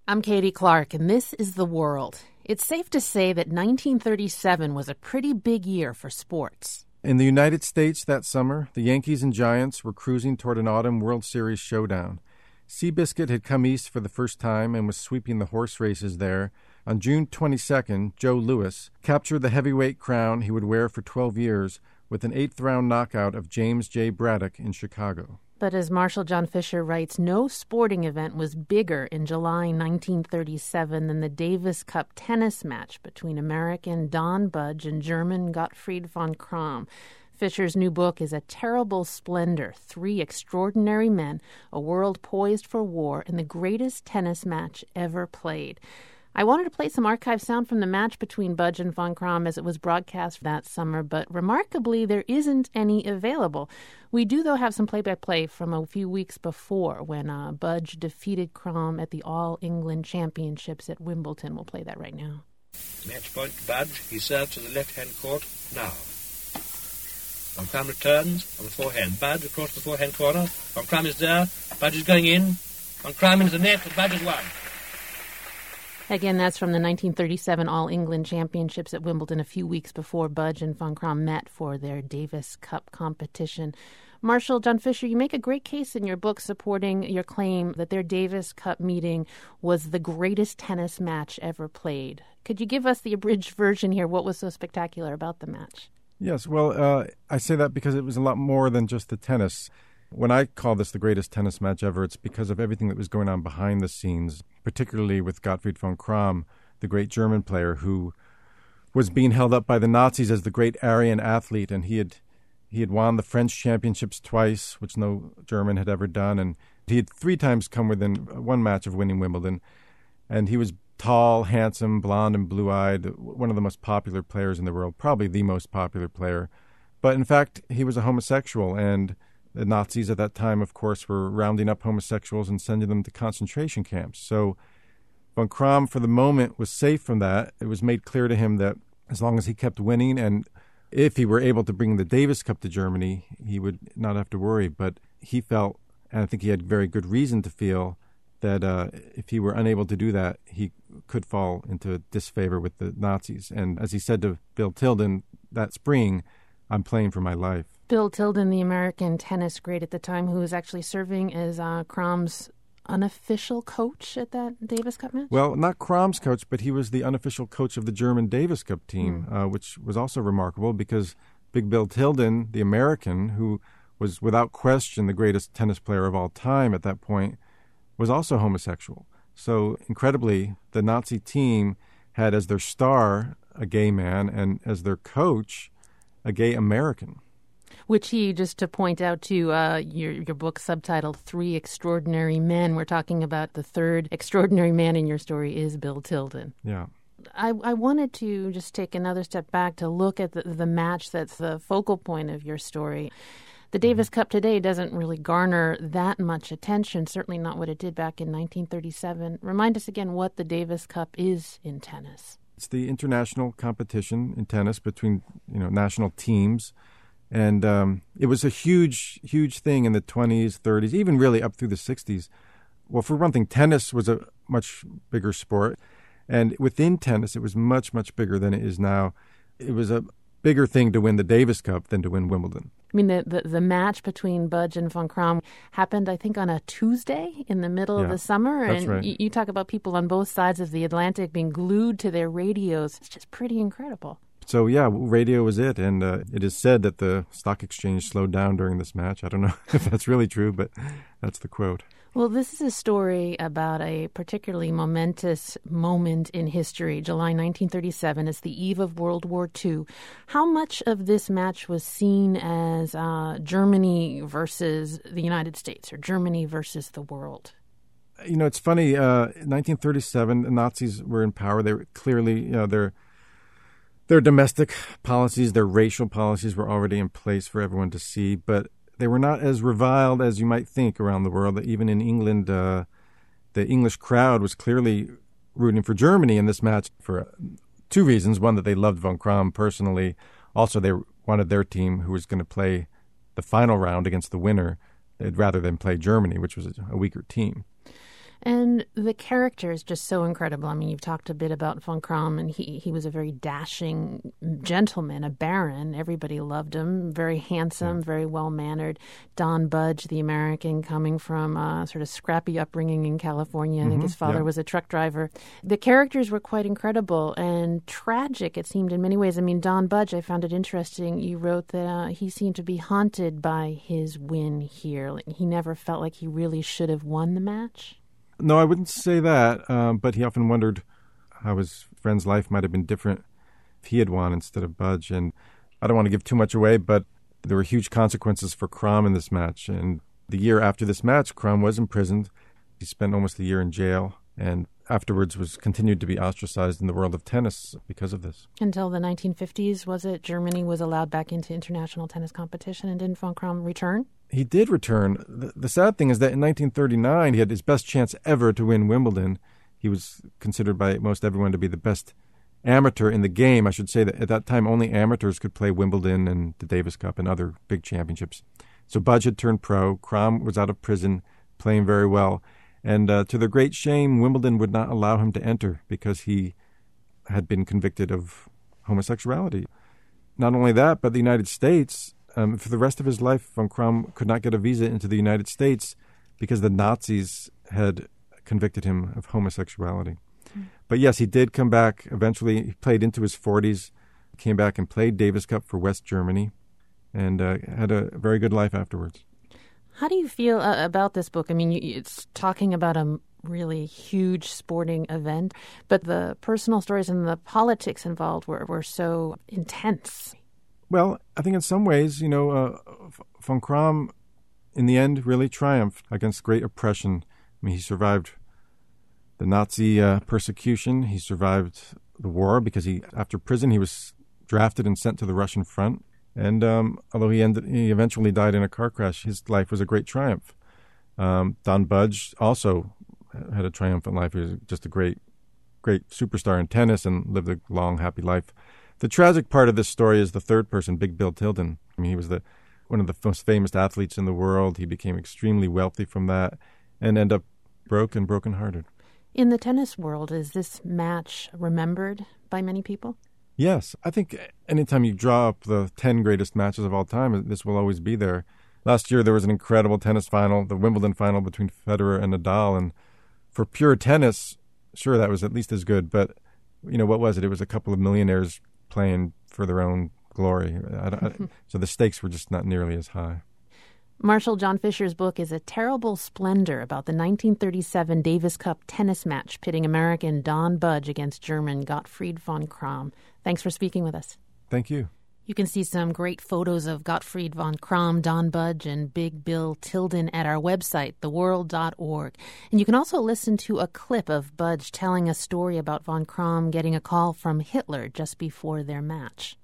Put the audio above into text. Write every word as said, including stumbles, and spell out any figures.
I'm Katie Clark, and this is The World. It's safe to say that nineteen thirty-seven was a pretty big year for sports. In the United States that summer, the Yankees and Giants were cruising toward an autumn World Series showdown. Seabiscuit had come east for the first time and was sweeping the horse races there. On June twenty-second, Joe Louis captured the heavyweight crown he would wear for twelve years with an eighth-round knockout of James J. Braddock in Chicago. But as Marshall John Fisher writes, no sporting event was bigger in July nineteen thirty-seven than the Davis Cup tennis match between American Don Budge and German Gottfried von Cramm. Fisher's new book is A Terrible Splendor, Three Extraordinary Men, a World Poised for War, and the Greatest Tennis Match Ever Played. I wanted to play some archive sound from the match between Budge and von Cramm as it was broadcast that summer, but remarkably, there isn't any available. We do, though, have some play-by-play from a few weeks before when uh, Budge defeated Cramm at the All-England Championships at Wimbledon. We'll play that right now. Match point to Budge. He serves to the left-hand court now. Von Cramm returns on the forehand. Budge across the forehand corner. Von Cramm is there. Budge is going in. Von Cramm into the net, and Budge has won. Again, that's from the nineteen thirty-seven All-England Championships at Wimbledon a few weeks before Budge and von Cramm met for their Davis Cup competition. Marshall John Fisher, you make a great case in your book supporting your claim that their Davis Cup meeting was the greatest tennis match ever played. Could you give us the abridged version here? What was so spectacular about the match? Yes, well, uh, I say that because it was a lot more than just the tennis. When I call this the greatest tennis match ever, it's because of everything that was going on behind the scenes, particularly with Gottfried von Cramm, the great German player who was being held up by the Nazis as the great Aryan athlete, and he had he had won the French championships twice, which no German had ever done, and he had three times come within one match of winning Wimbledon, and he was tall, handsome, blonde, and blue-eyed, one of the most popular players in the world, probably the most popular player. But in fact, he was a homosexual, and the Nazis at that time, of course, were rounding up homosexuals and sending them to concentration camps. So von Cramm, for the moment, was safe from that. It was made clear to him that as long as he kept winning and if he were able to bring the Davis Cup to Germany, he would not have to worry. But he felt, and I think he had very good reason to feel, that uh, if he were unable to do that, he could fall into disfavor with the Nazis. And as he said to Bill Tilden that spring, I'm playing for my life. Bill Tilden, the American tennis great at the time, who was actually serving as uh, Cramm's unofficial coach at that Davis Cup match? Well, not Cramm's coach, but he was the unofficial coach of the German Davis Cup team, mm. uh, which was also remarkable because Big Bill Tilden, the American, who was without question the greatest tennis player of all time at that point, was also homosexual. So incredibly, the Nazi team had as their star a gay man and as their coach a gay American. Which he, just to point out to uh, your, your book subtitled Three Extraordinary Men, we're talking about the third extraordinary man in your story is Bill Tilden. Yeah. I, I wanted to just take another step back to look at the, the match that's the focal point of your story. The Davis Cup today doesn't really garner that much attention, certainly not what it did back in nineteen thirty-seven. Remind us again what the Davis Cup is in tennis. It's the international competition in tennis between, you know, national teams. And um, it was a huge, huge thing in the twenties, thirties, even really up through the sixties. Well, for one thing, tennis was a much bigger sport. And within tennis, it was much, much bigger than it is now. It was a bigger thing to win the Davis Cup than to win Wimbledon. I mean, the, the, the match between Budge and von Cramm happened, I think, on a Tuesday in the middle yeah, of the summer. That's and right. you, you talk about people on both sides of the Atlantic being glued to their radios. It's just pretty incredible. So, yeah, radio was it. And uh, it is said that the stock exchange slowed down during this match. I don't know if that's really true, but that's the quote. Well, this is a story about a particularly momentous moment in history. July nineteen thirty-seven, it's the eve of World War Two. How much of this match was seen as uh, Germany versus the United States or Germany versus the world? You know, it's funny. Uh, in nineteen thirty-seven, the Nazis were in power. They were clearly, you know, their their domestic policies, their racial policies were already in place for everyone to see, but they were not as reviled as you might think around the world. Even in England, uh, the English crowd was clearly rooting for Germany in this match for two reasons. One, that they loved von Cramm personally. Also, they wanted their team, who was going to play the final round against the winner, rather than play Germany, which was a weaker team. And the character is just so incredible. I mean, you've talked a bit about von Cramm, and he, he was a very dashing gentleman, a baron. Everybody loved him. Very handsome, yeah. very well-mannered. Don Budge, the American, coming from a sort of scrappy upbringing in California. I mm-hmm. think his father yeah. was a truck driver. The characters were quite incredible and tragic, it seemed, in many ways. I mean, Don Budge, I found it interesting. You wrote that uh, he seemed to be haunted by his win here. Like, he never felt like he really should have won the match. No, I wouldn't say that, um, but he often wondered how his friend's life might have been different if he had won instead of Budge. And I don't want to give too much away, but there were huge consequences for Cramm in this match. And the year after this match, Cramm was imprisoned. He spent almost a year in jail, and afterwards was continued to be ostracized in the world of tennis because of this. Until the nineteen fifties, was it? Germany was allowed back into international tennis competition, and didn't von Cramm return? He did return. The, the sad thing is that in nineteen thirty-nine, he had his best chance ever to win Wimbledon. He was considered by most everyone to be the best amateur in the game. I should say that at that time, only amateurs could play Wimbledon and the Davis Cup and other big championships. So Budge had turned pro. Cramm was out of prison, playing very well. And uh, to their great shame, Wimbledon would not allow him to enter because he had been convicted of homosexuality. Not only that, but the United States, um, for the rest of his life, von Cramm could not get a visa into the United States because the Nazis had convicted him of homosexuality. Mm. But yes, he did come back eventually. He played into his forties, came back and played Davis Cup for West Germany, and uh, had a very good life afterwards. How do you feel uh, about this book? I mean, you, it's talking about a really huge sporting event, but the personal stories and the politics involved were, were so intense. Well, I think in some ways, you know, uh, von Cramm, in the end, really triumphed against great oppression. I mean, he survived the Nazi uh, persecution. He survived the war because he, after prison, he was drafted and sent to the Russian front. And um, although he ended, he eventually died in a car crash, his life was a great triumph. Um, Don Budge also had a triumphant life. He was just a great, great superstar in tennis and lived a long, happy life. The tragic part of this story is the third person, Big Bill Tilden. I mean, he was the one of the most famous athletes in the world. He became extremely wealthy from that and ended up broke and brokenhearted. In the tennis world, is this match remembered by many people? Yes. I think anytime you draw up the ten greatest matches of all time, this will always be there. Last year, there was an incredible tennis final, the Wimbledon final between Federer and Nadal. And for pure tennis, sure, that was at least as good. But, you know, what was it? It was a couple of millionaires playing for their own glory. I, I, so the stakes were just not nearly as high. Marshall John Fisher's book is A Terrible Splendor about the nineteen thirty-seven Davis Cup tennis match pitting American Don Budge against German Gottfried von Cramm. Thanks for speaking with us. Thank you. You can see some great photos of Gottfried von Cramm, Don Budge, and Big Bill Tilden at our website, the world dot org. And you can also listen to a clip of Budge telling a story about von Cramm getting a call from Hitler just before their match.